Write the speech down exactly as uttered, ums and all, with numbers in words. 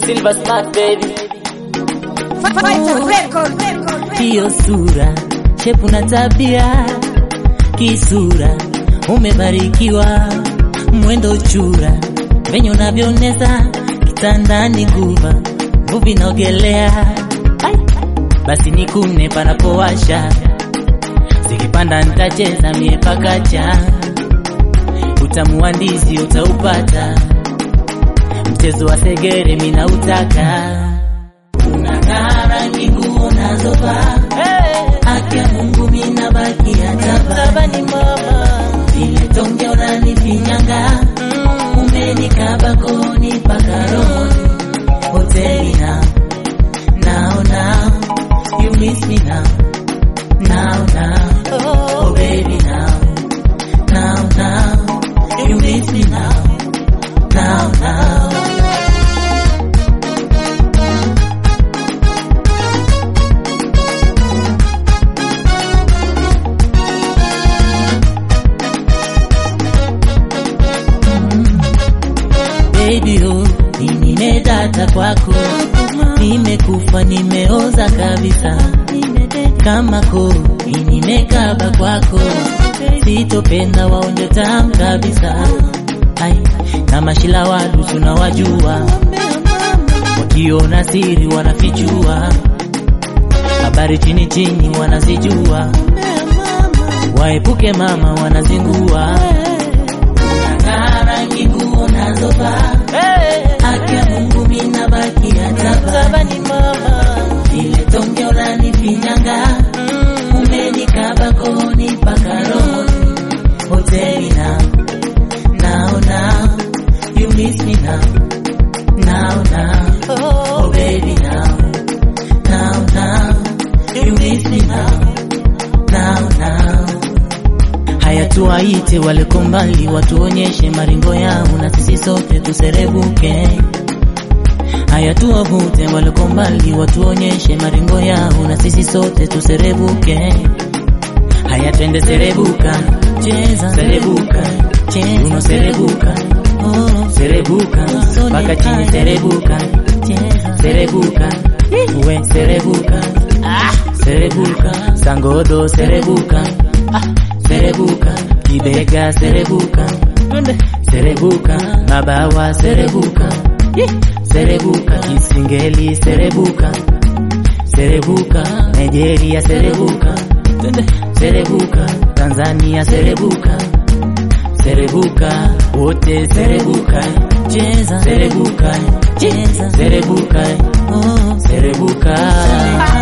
Silver Smart baby. Hiyo sura, shepu na tabia, kisura umebarikiwa, mwendo chura, venye unavyonesa kitandani nguva, nguvi naogelea. Basi nikune panapowasha, zikipanda nitacheza mie pakacha, utamu wa ndizi utaupata, mchezo wa segere mina utaka. Unakaa rangi nguo nazovaa, akia Mungu mina baki ataba ni mama. Ile tonge unanifinyanga, umenikaba koni paka rohoni. Hoteli now, now now, you miss me now, now now, oh baby now, now now, you miss me now, now now. Baby oh, nimedata kwako, nimekufa nimeoza kabisa, kama ko nimekaba kwako, sitopenda waonje tamu kabisa. Ai, na mashila wadu tunawajua, wakiona siri wanafichua, habari chini chini wanazijua, waepuke mama wanazingua. Unakaa rangi nguo nazovaa, akia Mungu mina baki ataba ni mama. Ile tonge unanifinyanga, umenikaba koni paka rohoni. Hoteli now, now now, you miss me now, now now, oh baby now, now now, you miss me now, now now. Haya tuwaite wale kombali, watuonyeshe maringo yao na sisi sote tuserebuke. Haya tuwavute wale kombali, watuonyeshe maringo yao na sisi sote tuserebuke. Haya twende serebuka, cheza serebuka, cheza uno serebuka, oh serebuka, baka chini serebuka, cheza serebuka, uwe serebuka, ah serebuka, sangodo serebuka, ah serebuka, kibega serebuka, serebuka, mabawa serebuka, serebuka, Kisingeli serebuka, serebuka, Nigeria serebuka, serebuka, Tanzania serebuka, serebuka, wote serebuka, cheza serebuka, cheza serebuka, oh serebuka.